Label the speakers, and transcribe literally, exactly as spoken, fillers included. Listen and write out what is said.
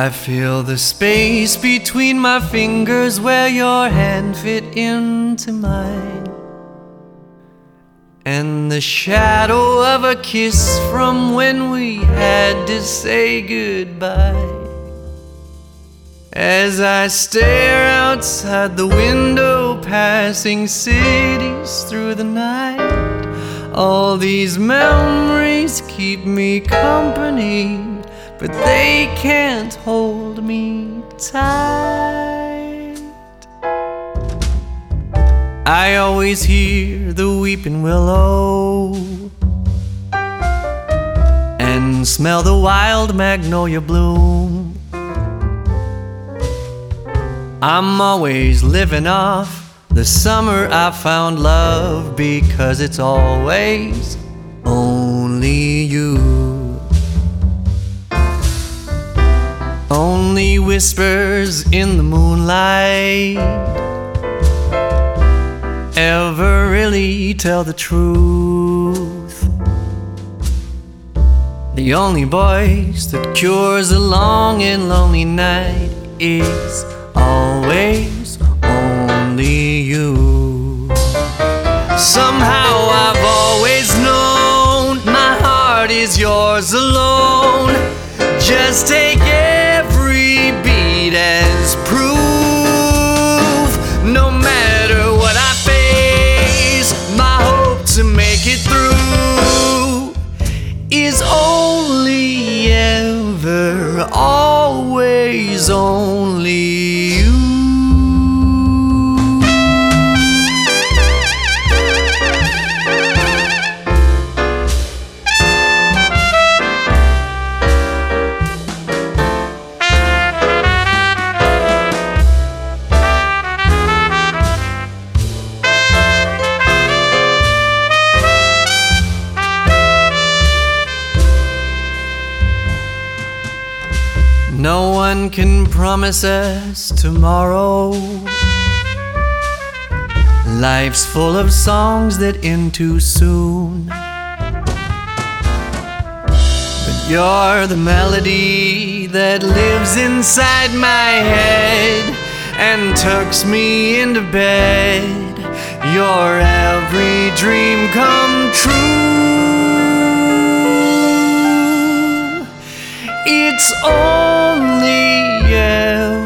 Speaker 1: I feel the space between my fingers where your hand fit into mine, and the shadow of a kiss from when we had to say goodbye. As I stare outside the window, passing cities through the night, all these memories keep me company, but they can't hold me tight. I always hear the weeping willow and smell the wild magnolia bloom. I'm always living off the summer I found love, because it's always only you. Only whispers in the moonlight ever really tell the truth. The only voice that cures a long and lonely night is always only you. Somehow I've always known my heart is yours alone. Just take every beat as proof. No matter what I face, my hope to make it through is only ever, always only you. No one can promise us tomorrow. Life's full of songs that end too soon, but you're the melody that lives inside my head and tucks me into bed. Your every dream come true. It's only ever